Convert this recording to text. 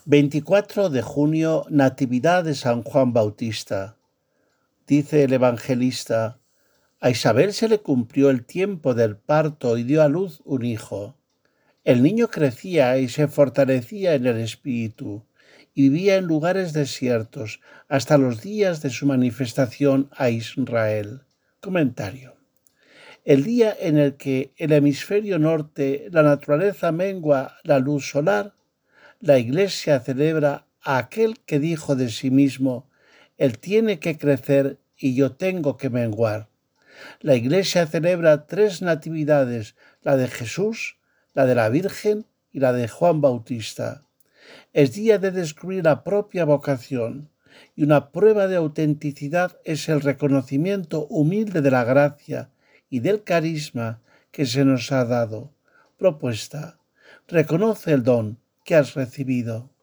24 de junio, Natividad de San Juan Bautista. Dice el evangelista: a Isabel se le cumplió el tiempo del parto y dio a luz un hijo. El niño crecía y se fortalecía en el espíritu y vivía en lugares desiertos hasta los días de su manifestación a Israel. Comentario. El día en el que el hemisferio norte la naturaleza mengua la luz solar, la Iglesia celebra a aquel que dijo de sí mismo: Él tiene que crecer y yo tengo que menguar. La Iglesia celebra 3 natividades: la de Jesús, la de la Virgen y la de Juan Bautista. Es día de descubrir la propia vocación, y una prueba de autenticidad es el reconocimiento humilde de la gracia y del carisma que se nos ha dado. Propuesta: reconoce el don que has recibido.